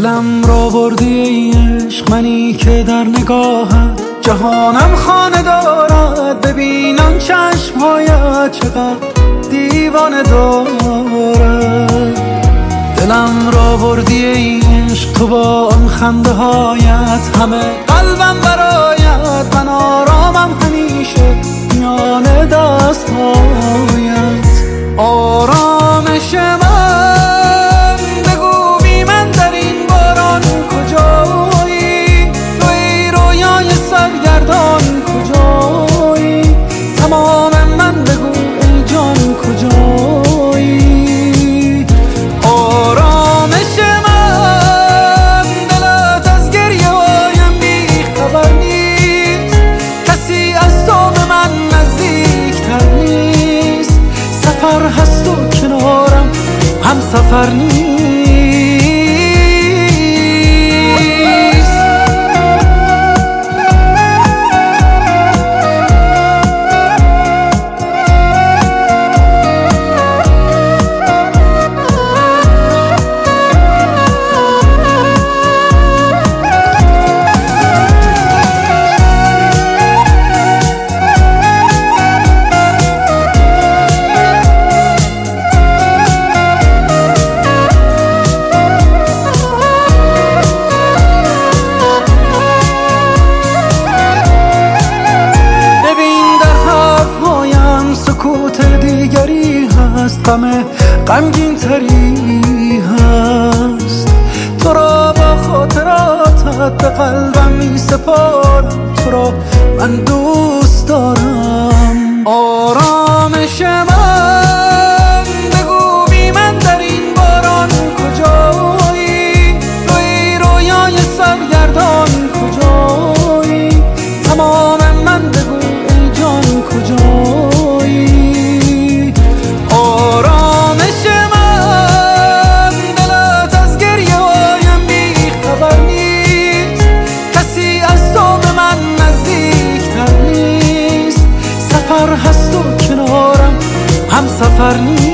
دلم را بردی ای عشق، منی که در نگاهت جهانم خانه دارد. ببینم چشمهایت چقدر دیوانه دارد. دلم را بردی ای عشق، تو با آن خنده هایت همه قلبم برایت. من آرامم همیشه میان دست هایت. آرامش من بگو بی من در این باران کجایی؟ تو ای رویای سرگردان کجایی؟ تمام من بگو ای جان کجایی؟ آرامش من دلت از گریه هایم بی خبر نیست. کسی از تو به من نزدیکتر نیست. سفر هست و کنارم هم سفر نیست. غم غمگین تری هست. تو را با خاطراتت به قلبم می سپارم. تو را من دوست دارم. آرامش من بگو بی من در این باران کجایی؟ تو ای رویای سرگردان کجایی؟ تمام من بگو ای جان کجایی؟ سفر هست و کنارم هم سفر نیست.